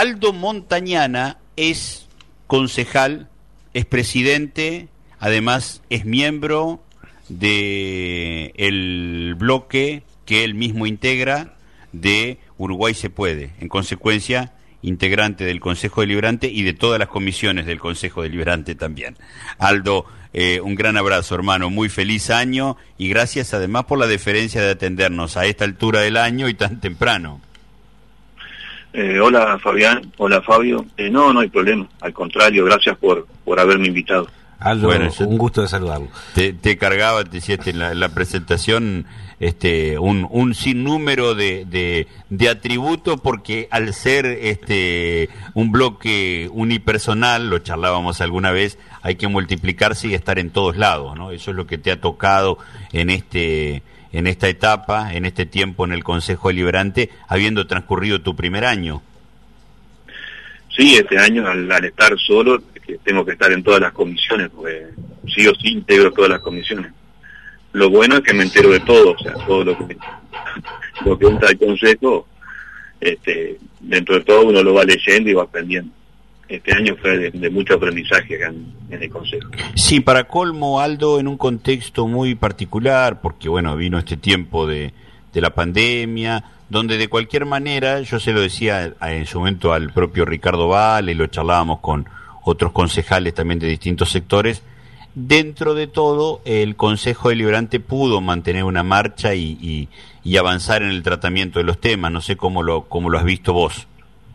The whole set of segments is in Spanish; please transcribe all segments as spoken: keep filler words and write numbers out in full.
Aldo Montañana es concejal, es presidente, además es miembro de el bloque que él mismo integra de Uruguay se puede, en consecuencia integrante del Consejo Deliberante y de todas las comisiones del Consejo Deliberante también. Aldo, eh, un gran abrazo, hermano, muy feliz año y gracias además por la deferencia de atendernos a esta altura del año y tan temprano. Eh, hola Fabián, hola Fabio. Eh, no, no hay problema, al contrario, gracias por, por haberme invitado. Aldo, bueno, un gusto de saludarlo. Te, te cargaba, te decía en la, la presentación, este, un, un sinnúmero de, de, de atributos, porque al ser este un bloque unipersonal, lo charlábamos alguna vez, hay que multiplicarse y estar en todos lados, ¿no? Eso es lo que te ha tocado en este en esta etapa, en este tiempo en el Consejo Deliberante, habiendo transcurrido tu primer año. Sí, este año al, al estar solo, que tengo que estar en todas las comisiones, porque sí o sí integro todas las comisiones. Lo bueno es que me entero de todo, o sea, todo lo que lo que entra al Consejo, este, dentro de todo uno lo va leyendo y va aprendiendo. Este año fue de, de mucho aprendizaje acá en, en el Consejo. Sí, para colmo, Aldo, en un contexto muy particular, porque bueno, vino este tiempo de, de la pandemia, donde de cualquier manera, yo se lo decía en su momento al propio Ricardo Vale, lo charlábamos con otros concejales también de distintos sectores, dentro de todo el Consejo Deliberante pudo mantener una marcha y, y, y avanzar en el tratamiento de los temas. No sé cómo lo, cómo lo has visto vos.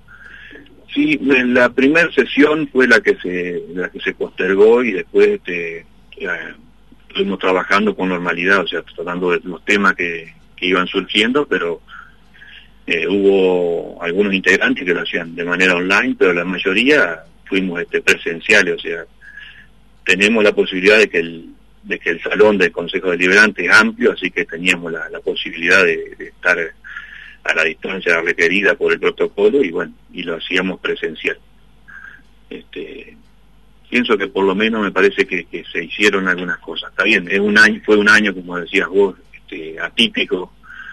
Sí, la primera sesión fue la que se la que se postergó y después este, eh, estuvimos trabajando con normalidad, o sea, tratando de los temas que, que iban surgiendo, pero eh, hubo algunos integrantes que lo hacían de manera online, pero la mayoría fuimos este, presenciales, o sea, tenemos la posibilidad de que el de que el salón del Consejo Deliberante es amplio, así que teníamos la, la posibilidad de, de estar a la distancia requerida por el protocolo y bueno, y lo hacíamos presencial. Este, pienso que por lo menos me parece que, que se hicieron algunas cosas. Está bien, es un año, fue un año, como decías vos, este, atípico,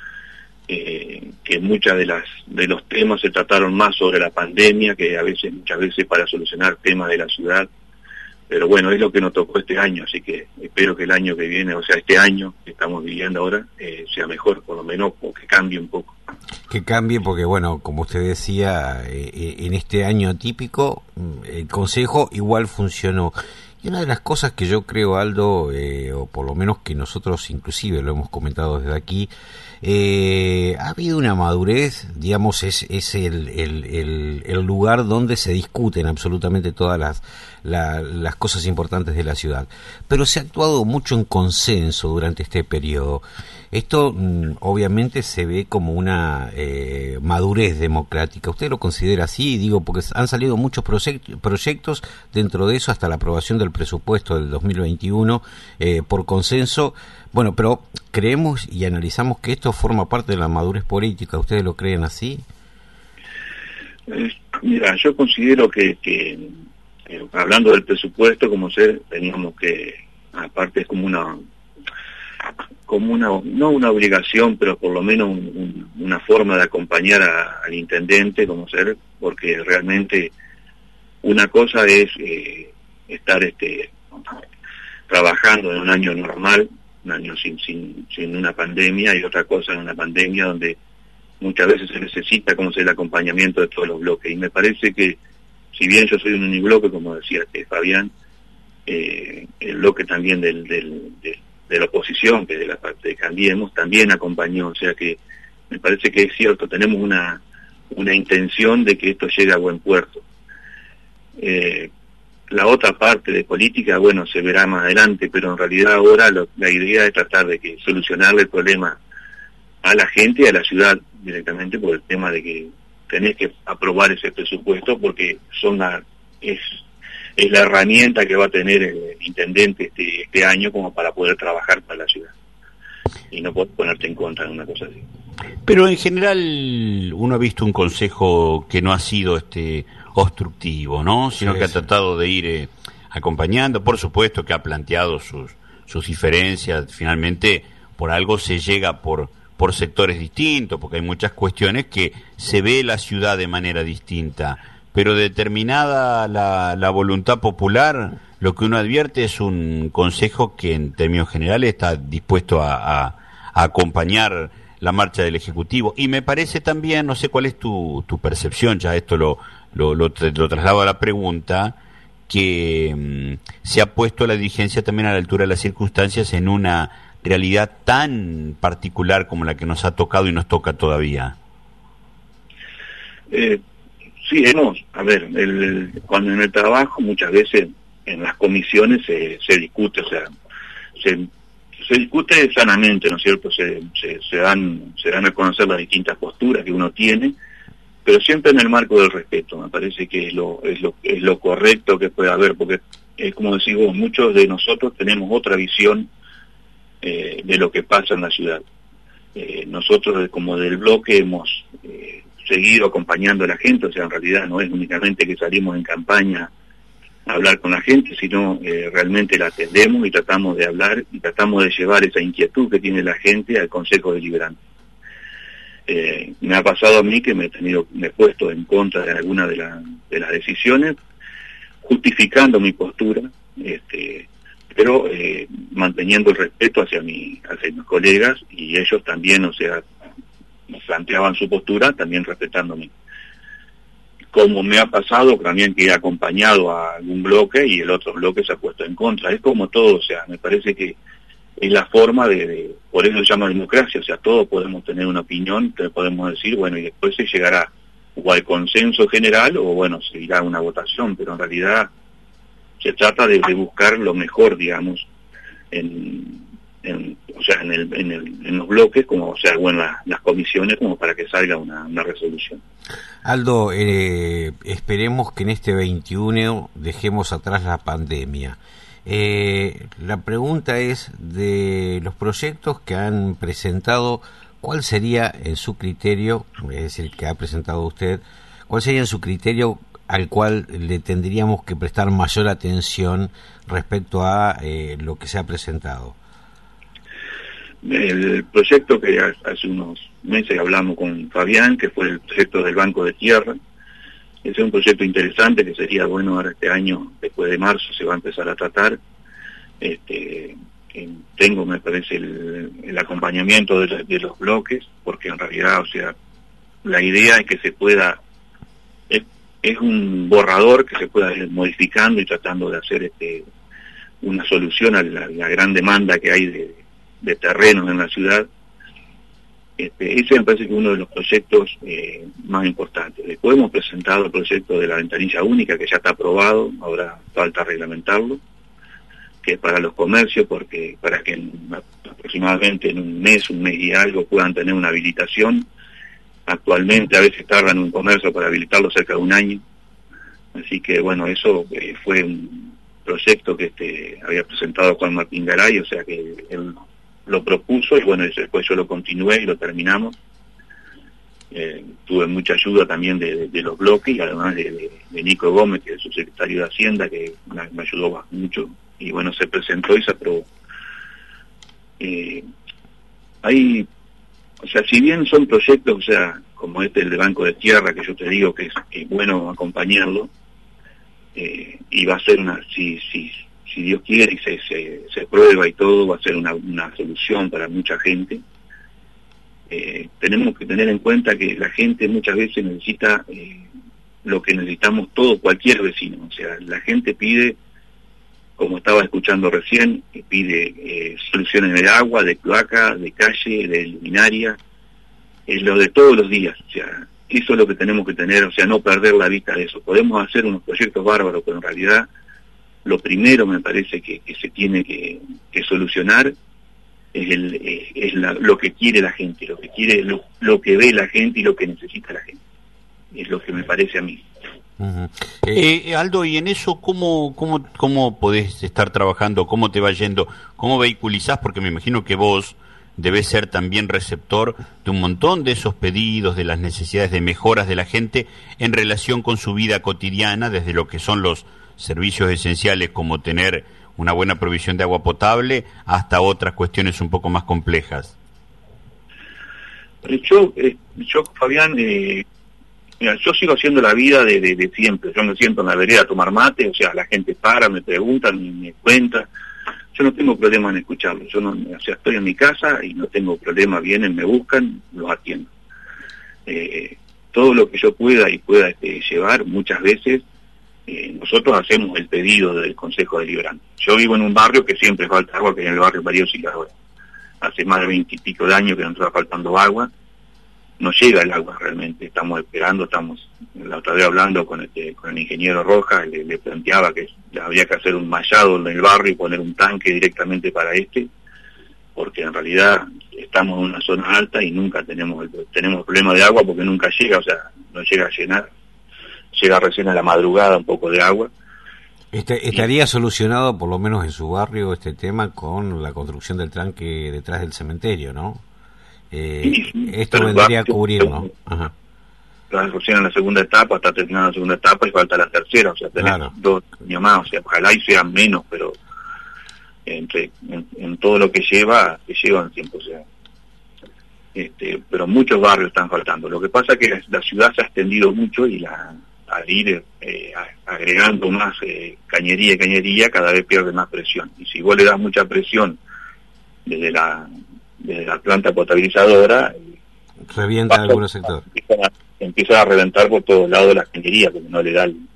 eh, que muchas de las de los temas se trataron más sobre la pandemia que a veces, muchas veces para solucionar temas de la ciudad. Pero bueno, es lo que nos tocó este año, así que espero que el año que viene, o sea, este año que estamos viviendo ahora, eh, sea mejor, por lo menos, o que cambie un poco. Que cambie porque, bueno, como usted decía, eh, en este año atípico, el Consejo igual funcionó. Y una de las cosas que yo creo, Aldo, eh, o por lo menos que nosotros inclusive lo hemos comentado desde aquí, eh, ha habido una madurez, digamos, es, es el, el, el, el lugar donde se discuten absolutamente todas las, la, las cosas importantes de la ciudad. Pero se ha actuado mucho en consenso durante este periodo. Esto mm, obviamente se ve como una eh, madurez democrática. ¿Usted lo considera así? Digo, porque han salido muchos proyect- proyectos, dentro de eso hasta la aprobación del presupuesto del dos mil veintiuno eh, por consenso. Bueno, pero creemos y analizamos que esto forma parte de la madurez política. ¿Ustedes lo creen así? Eh, mira, yo considero que, que eh, hablando del presupuesto, como ser, teníamos que, aparte es como una... como una, no una obligación, pero por lo menos un, un, una forma de acompañar a, al intendente, como ser, porque realmente una cosa es eh, estar este trabajando en un año normal, un año sin, sin, sin una pandemia, y otra cosa en una pandemia donde muchas veces se necesita como ser el acompañamiento de todos los bloques. Y me parece que, si bien yo soy un unibloque, como decía este Fabián, eh, el bloque también del, del, del de la oposición, que de la parte de Cambiemos, también acompañó, o sea que me parece que es cierto, tenemos una una intención de que esto llegue a buen puerto. Eh, la otra parte de política, bueno, se verá más adelante, pero en realidad ahora lo, la idea es tratar de que solucionarle el problema a la gente y a la ciudad directamente por el tema de que tenés que aprobar ese presupuesto porque son la, es es la herramienta que va a tener el intendente este, este año como para poder trabajar para la ciudad. Y no puedes ponerte en contra de una cosa así. Pero en general uno ha visto un consejo que no ha sido este obstructivo, ¿no? Sino sí, que sí. ha tratado de ir eh, acompañando. Por supuesto que ha planteado sus, sus diferencias. Finalmente, por algo se llega por, por sectores distintos, porque hay muchas cuestiones que se ve la ciudad de manera distinta, pero determinada la, la voluntad popular, lo que uno advierte es un consejo que en términos generales está dispuesto a, a, a acompañar la marcha del Ejecutivo. Y me parece también, no sé cuál es tu, tu percepción, ya esto lo, lo, lo, lo traslado a la pregunta, que mmm, se ha puesto la dirigencia también a la altura de las circunstancias en una realidad tan particular como la que nos ha tocado y nos toca todavía. Eh, sí, hemos, a ver, el, cuando en el trabajo muchas veces en las comisiones se, se discute, o sea, se, se discute sanamente, ¿no es cierto? Se, se, se, dan, se dan a conocer las distintas posturas que uno tiene, pero siempre en el marco del respeto. Me parece que es lo, es lo, es lo correcto que puede haber, porque es como decís vos, muchos de nosotros tenemos otra visión eh, de lo que pasa en la ciudad. Eh, nosotros como del bloque hemos eh, seguido acompañando a la gente, o sea, en realidad no es únicamente que salimos en campaña a hablar con la gente, sino eh, realmente la atendemos y tratamos de hablar y tratamos de llevar esa inquietud que tiene la gente al Consejo Deliberante. Eh, me ha pasado a mí que me he tenido, me he puesto en contra de alguna de, la, de las decisiones, justificando mi postura, este, pero eh, manteniendo el respeto hacia, mi, hacia mis colegas, y ellos también, o sea, planteaban su postura, también respetándome. Como me ha pasado también que he acompañado a algún bloque y el otro bloque se ha puesto en contra. Es como todo, o sea, me parece que es la forma de, de por eso se llama democracia, o sea, todos podemos tener una opinión, podemos decir, bueno, y después se llegará o al consenso general o, bueno, se irá a una votación, pero en realidad se trata de, de buscar lo mejor, digamos, en, en o sea, en, el, en, el, en los bloques, como, o sea, o en la, las comisiones, como para que salga una, una resolución. Aldo, eh, esperemos que en este veintiuno dejemos atrás la pandemia. Eh, la pregunta es, de los proyectos que han presentado, ¿cuál sería en su criterio, es decir, que ha presentado usted, cuál sería en su criterio al cual le tendríamos que prestar mayor atención respecto a eh, lo que se ha presentado? El proyecto que hace unos meses hablamos con Fabián, que fue el proyecto del Banco de Tierra, ese es un proyecto interesante que sería bueno ahora este año, después de marzo, se va a empezar a tratar. Este, tengo, me parece, el, el acompañamiento de, de los bloques, porque en realidad, o sea, la idea es que se pueda, es, es un borrador que se pueda ir modificando y tratando de hacer este, una solución a la, la gran demanda que hay de, de terrenos en la ciudad. Este, ese me parece que es uno de los proyectos eh, más importantes. Después hemos presentado el proyecto de la ventanilla única, que ya está aprobado, ahora falta reglamentarlo, que es para los comercios, porque para que en, aproximadamente en un mes, un mes y algo puedan tener una habilitación. Actualmente a veces tardan un comercio para habilitarlo cerca de un año. Así que bueno, eso eh, fue un proyecto que este, había presentado Juan Martín Garay, o sea que él lo propuso y bueno, después yo lo continué y lo terminamos. Eh, tuve mucha ayuda también de, de, de los bloques y además de, de, de Nico Gómez, que es su secretario de Hacienda, que me, me ayudó mucho, y bueno, se presentó y se aprobó. Eh, hay, o sea, si bien son proyectos, o sea, como este el de Banco de Tierra, que yo te digo que es, que es bueno acompañarlo, eh, y va a ser una, si, si, si Dios quiere y se, se, se prueba y todo, va a ser una, una solución para mucha gente. Eh, tenemos que tener en cuenta que la gente muchas veces necesita eh, lo que necesitamos todos, cualquier vecino. O sea, la gente pide, como estaba escuchando recién, pide eh, soluciones de agua, de cloaca, de calle, de luminaria, es lo de todos los días. O sea, eso es lo que tenemos que tener, o sea, no perder la vista de eso. Podemos hacer unos proyectos bárbaros, pero en realidad lo primero me parece que, que se tiene que, que solucionar es, el, es, es la, lo que quiere la gente, lo que quiere, lo, lo que ve la gente y lo que necesita la gente. Es lo que me parece a mí. Uh-huh. eh, eh, Aldo, y en eso, ¿cómo, cómo, ¿cómo podés estar trabajando? ¿Cómo te va yendo? ¿Cómo vehiculizás? Porque me imagino que vos debes ser también receptor de un montón de esos pedidos, de las necesidades de mejoras de la gente en relación con su vida cotidiana, desde lo que son los servicios esenciales como tener una buena provisión de agua potable hasta otras cuestiones un poco más complejas. Yo, eh, yo Fabián, eh, mira, yo sigo haciendo la vida de, de, de siempre. Yo me siento en la vereda a tomar mate, o sea, la gente para, me pregunta, me, me cuenta. Yo no tengo problema en escucharlo. Yo no, o sea, estoy en mi casa y no tengo problema, vienen, me buscan, los atiendo. Eh, todo lo que yo pueda y pueda este, llevar, muchas veces eh, nosotros hacemos el pedido del Consejo Deliberante. Yo vivo en un barrio que siempre falta agua, que es en el barrio María Auxiliadora. Hace más de veintipico de años que nos está faltando agua, no llega el agua realmente, estamos esperando, estamos la otra vez hablando con, este, con el ingeniero Rojas, le, le planteaba que había que hacer un mallado en el barrio y poner un tanque directamente para este, porque en realidad estamos en una zona alta y nunca tenemos tenemos problema de agua porque nunca llega, o sea, no llega a llenar, llega recién a la madrugada un poco de agua. Este, ¿Estaría solucionado por lo menos en su barrio este tema con la construcción del tanque detrás del cementerio, no? Eh, sí, esto vendría a cubrir, ¿no? Ajá. Recién en la segunda etapa, está terminando la segunda etapa y falta la tercera, o sea, tenemos claro. dos años más, o sea, ojalá y sean menos, pero entre en, en todo lo que lleva, que llevan tiempo, o sea, este, pero muchos barrios están faltando. Lo que pasa es que la, la ciudad se ha extendido mucho y la al ir eh, agregando más eh, cañería y cañería, cada vez pierde más presión. Y si vos le das mucha presión desde la desde la planta potabilizadora, revienta en algunos sectores. Empiezan a, empiezan a reventar por todos lados de las cañerías, porque no le da el,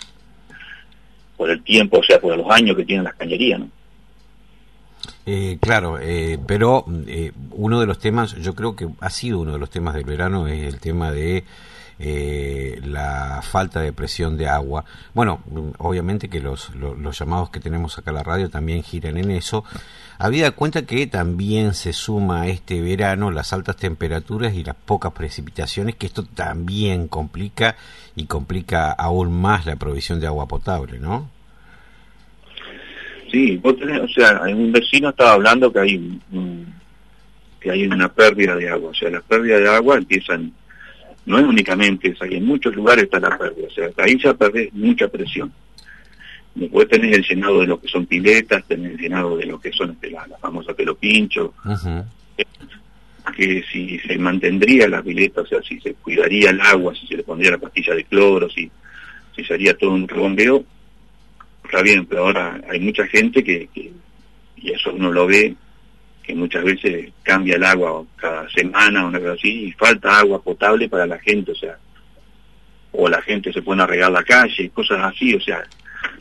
por el tiempo, o sea, por los años que tienen las cañerías, ¿no? Eh, claro, eh, pero eh, uno de los temas, yo creo que ha sido uno de los temas del verano, es el tema de eh, la falta de presión de agua. Bueno, obviamente que los, los, los llamados que tenemos acá a la radio también giran en eso. Habida cuenta que también se suma a este verano las altas temperaturas y las pocas precipitaciones, que esto también complica y complica aún más la provisión de agua potable, ¿no? Sí, vos tenés, o sea, un vecino estaba hablando que hay un, que hay una pérdida de agua, o sea, la pérdida de agua empiezan, no es únicamente esa, en muchos lugares está la pérdida, o sea, ahí ya perdés mucha presión. Después tenés el llenado de lo que son piletas, tenés el llenado de lo que son la, la famosa pelo pincho, uh-huh. que si se mantendría la pileta, o sea, si se cuidaría el agua, si se le pondría la pastilla de cloro, si, si se haría todo un rebombeo, está bien, pero ahora hay mucha gente que, que, y eso uno lo ve, que muchas veces cambia el agua cada semana o una cosa así, y falta agua potable para la gente, o sea, o la gente se pone a regar la calle, cosas así, o sea,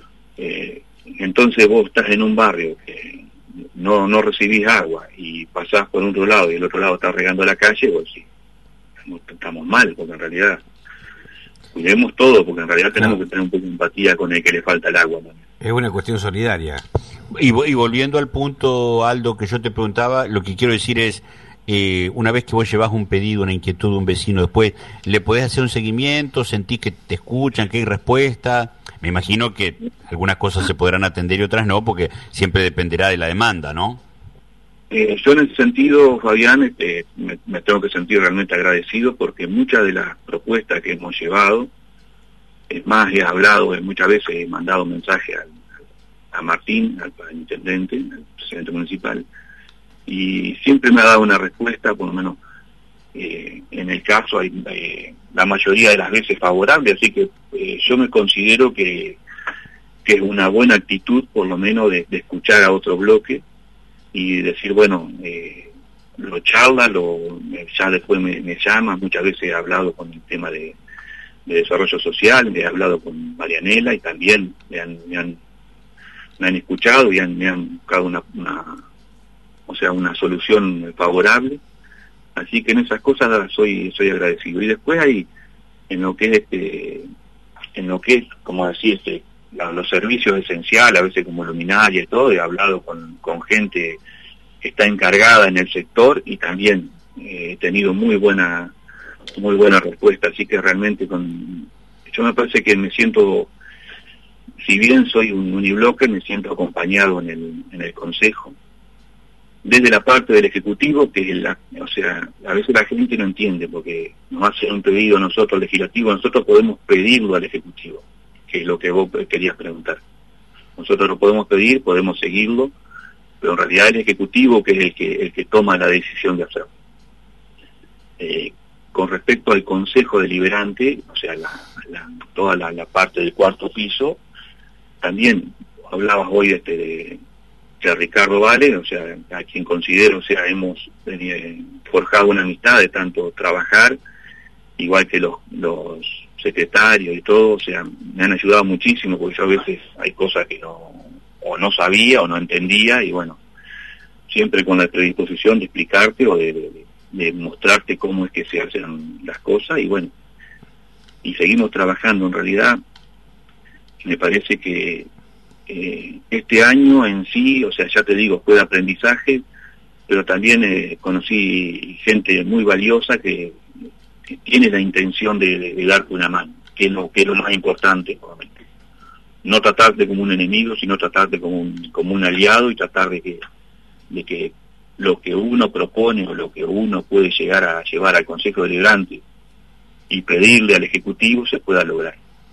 eh, entonces vos estás en un barrio que no no recibís agua y pasás por un otro lado y el otro lado está regando la calle, vos sí, estamos, estamos mal, porque en realidad cuidemos todo, porque en realidad tenemos no. que tener un poco de empatía con el que le falta el agua también. Es una cuestión solidaria. Y, y volviendo al punto, Aldo, que yo te preguntaba, lo que quiero decir es, eh, una vez que vos llevas un pedido, una inquietud de un vecino, después, ¿le podés hacer un seguimiento? ¿Sentís que te escuchan, que hay respuesta? Me imagino que algunas cosas se podrán atender y otras no, porque siempre dependerá de la demanda, ¿no? Eh, yo en ese sentido, Fabián, este, me, me tengo que sentir realmente agradecido porque muchas de las propuestas que hemos llevado, es más, he hablado, muchas veces he mandado mensaje al, a Martín, al, al intendente, al presidente municipal, y siempre me ha dado una respuesta, por lo menos eh, en el caso hay eh, la mayoría de las veces favorable, así que eh, yo me considero que, que es una buena actitud, por lo menos, de, de escuchar a otro bloque y decir, bueno, eh, lo charla, lo, ya después me, me llama, muchas veces he hablado con el tema de, de desarrollo social, he hablado con Marianela y también me han, me han, me han escuchado y han, me han buscado una, una, o sea, una solución favorable, así que en esas cosas soy, soy agradecido. Y después hay, en lo que es, este, en lo que es, como decir, este, los servicios esenciales, a veces como luminaria y todo, he hablado con, con gente que está encargada en el sector y también eh, he tenido muy buena muy buena respuesta, así que realmente con yo me parece que me siento, si bien soy un unibloque, me siento acompañado en el, en el consejo, desde la parte del ejecutivo, que es la, o sea, a veces la gente no entiende, porque nos hacen un pedido a nosotros legislativo, nosotros podemos pedirlo al ejecutivo, que es lo que vos querías preguntar. Nosotros lo podemos pedir, podemos seguirlo, pero en realidad el ejecutivo que es el que el que toma la decisión de hacerlo. eh, con respecto al Consejo Deliberante, o sea, la, la, toda la, la parte del cuarto piso, también hablabas hoy este, de, de Ricardo Vale, o sea, a quien considero, o sea, hemos eh, forjado una amistad de tanto trabajar, igual que los, los secretarios y todo, o sea, me han ayudado muchísimo, porque yo a veces hay cosas que no, o no sabía o no entendía, y bueno, siempre con la predisposición de explicarte o de, de, de mostrarte cómo es que se hacen las cosas, y bueno, y seguimos trabajando. En realidad, me parece que eh, este año en sí, o sea, ya te digo, fue de aprendizaje, pero también eh, conocí gente muy valiosa que, que tiene la intención de, de, de darte una mano, que es lo, que es lo más importante, obviamente. No tratarte como un enemigo, sino tratarte como un, como un aliado, y tratar de que, de que lo que uno propone o lo que uno puede llegar a llevar al Consejo Deliberante y pedirle al Ejecutivo se pueda lograr.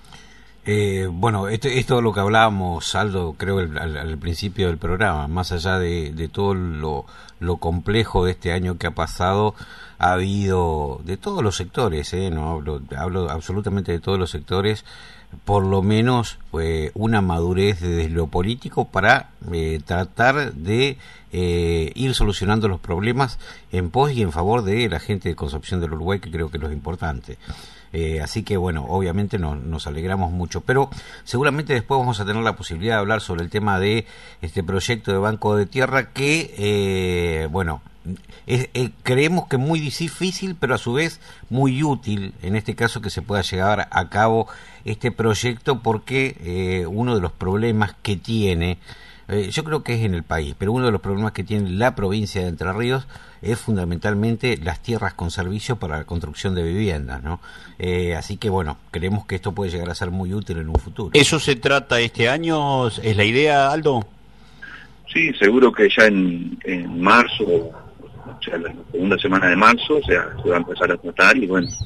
Eh, bueno, esto, esto es lo que hablábamos, Aldo, creo el, al, al principio del programa, más allá de, de todo lo, lo complejo de este año que ha pasado, ha habido de todos los sectores, eh, no hablo, hablo absolutamente de todos los sectores, por lo menos eh, una madurez desde lo político para eh, tratar de eh, ir solucionando los problemas en pos y en favor de la gente de Concepción del Uruguay, que creo que es lo importante. Eh, así que bueno, obviamente no, nos alegramos mucho, pero seguramente después vamos a tener la posibilidad de hablar sobre el tema de este proyecto de Banco de Tierra que, eh, bueno, es, eh, creemos que muy difícil, pero a su vez muy útil, en este caso, que se pueda llevar a cabo este proyecto, porque eh, uno de los problemas que tiene, eh, yo creo que es en el país, pero uno de los problemas que tiene la provincia de Entre Ríos es fundamentalmente las tierras con servicio para la construcción de viviendas, ¿no? Eh, así que bueno, creemos que esto puede llegar a ser muy útil en un futuro. ¿Eso se trata este año? ¿Es la idea, Aldo? Sí, seguro que ya en, en marzo, o sea, la segunda semana de marzo, o sea, se va a empezar a tratar, y bueno,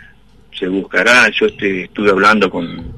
se buscará. Yo este, estuve hablando con,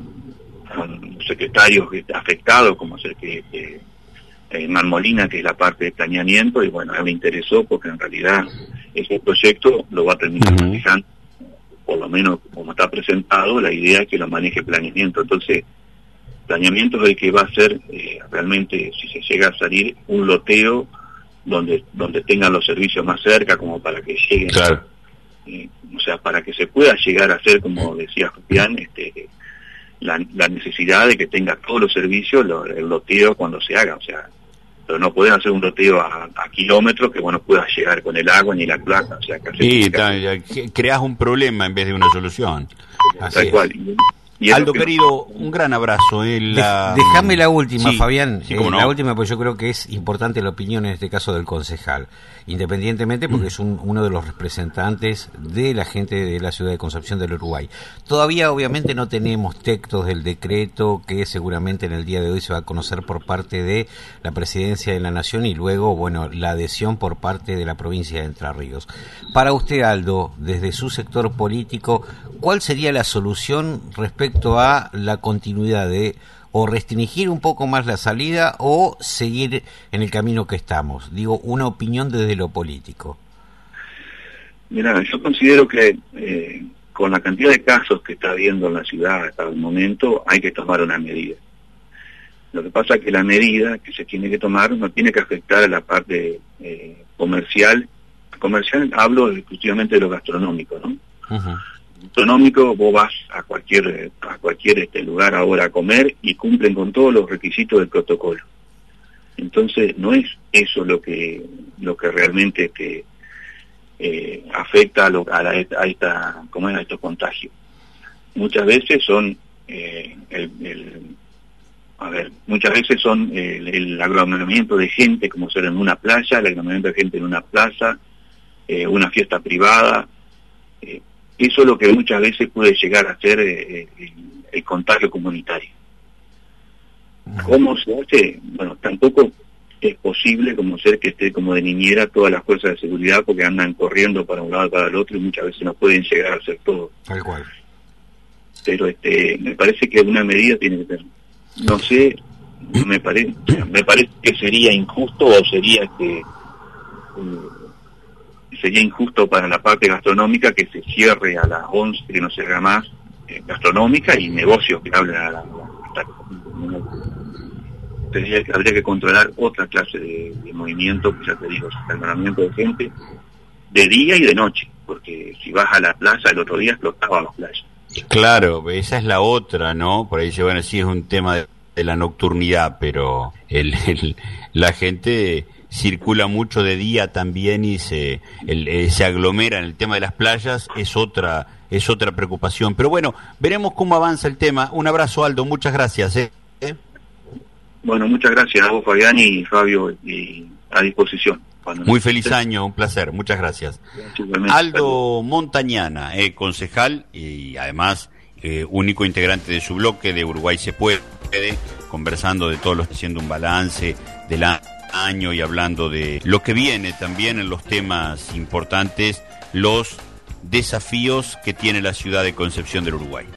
con los secretarios afectados, como es el que... que Hernán Molina, que es la parte de planeamiento, y bueno, a mí me interesó porque en realidad ese proyecto lo va a terminar uh-huh. manejando, por lo menos como está presentado, la idea es que lo maneje planeamiento. Entonces, planeamiento es el que va a ser eh, realmente, si se llega a salir, un loteo donde donde tengan los servicios más cerca, como para que lleguen, claro. eh, o sea, para que se pueda llegar a hacer, como decía Julián, este, la, la necesidad de que tenga todos los servicios, lo, el loteo cuando se haga, o sea, pero no pueden hacer un loteo a, a kilómetros que bueno pueda llegar con el agua ni la plata, o sea, que sí, está, creas un problema en vez de una solución. Tal Así cual. Y Aldo, que... querido, un gran abrazo. Eh, la... De, déjame la última, sí, Fabián, sí, eh, no. la última, pues yo creo que es importante la opinión en este caso del concejal, independientemente porque mm. es un, uno de los representantes de la gente de la ciudad de Concepción del Uruguay. Todavía obviamente no tenemos textos del decreto que seguramente en el día de hoy se va a conocer por parte de la Presidencia de la Nación y luego, bueno, la adhesión por parte de la provincia de Entre Ríos. Para usted, Aldo, desde su sector político, ¿cuál sería la solución respecto a la continuidad de o restringir un poco más la salida o seguir en el camino que estamos? Digo, una opinión desde lo político. Mira, yo considero que eh, con la cantidad de casos que está habiendo en la ciudad hasta el momento, hay que tomar una medida. Lo que pasa es que la medida que se tiene que tomar no tiene que afectar a la parte eh, comercial. Comercial hablo exclusivamente de lo gastronómico, ¿no? Uh-huh. Gastronómico, vos vas a cualquier a cualquier este lugar ahora a comer y cumplen con todos los requisitos del protocolo. Entonces no es eso lo que lo que realmente este, eh, afecta a, lo, a, la, a esta ¿cómo es? A estos contagios. Muchas veces son eh, el, el a ver muchas veces son el, el aglomeramiento de gente, como ser en una playa, el aglomeramiento de gente en una plaza, eh, una fiesta privada. eh, Eso es lo que muchas veces puede llegar a ser eh, el, el contagio comunitario. ¿Cómo se hace? Bueno, tampoco es posible como ser que esté como de niñera todas las fuerzas de seguridad porque andan corriendo para un lado y para el otro y muchas veces no pueden llegar a hacer todo. Tal cual. Pero este, me parece que una medida tiene que tener. No sé, me parece, me parece que sería injusto o sería que... Eh, sería injusto para la parte gastronómica que se cierre a las once, que no se haga más eh, gastronómica y negocios que hablen a la... hasta, tendría, habría que controlar otra clase de, de movimiento, que ya te digo, estacionamiento de gente, de día y de noche, porque si vas a la plaza el otro día explotaba la playa. Claro, esa es la otra, ¿no? Por ahí dice, bueno, sí es un tema de, de la nocturnidad, pero el, el, la gente circula mucho de día también y se el, eh, se aglomera en el tema de las playas, es otra es otra preocupación. Pero bueno, veremos cómo avanza el tema. Un abrazo, Aldo, muchas gracias. ¿eh? Bueno, muchas gracias a vos, Fabián y Fabio, y a disposición. Muy feliz año, un placer, muchas gracias. Aldo Montañana, eh, concejal y además eh, único integrante de su bloque de Uruguay se puede, conversando de todos los, haciendo un balance del año y hablando de lo que viene también en los temas importantes, los desafíos que tiene la ciudad de Concepción del Uruguay.